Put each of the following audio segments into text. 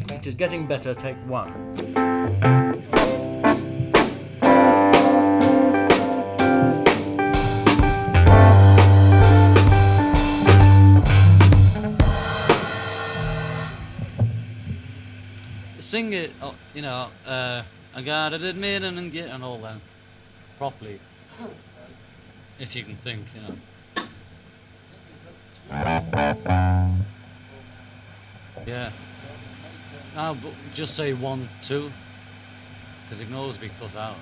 It is getting better, take one. Sing it, I gotta admit and get and all that properly, if you can think, Yeah. Now, but just say 1, 2, because it can always be cut out.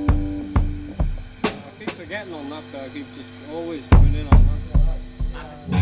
Getting on that, I keep just always coming in on that.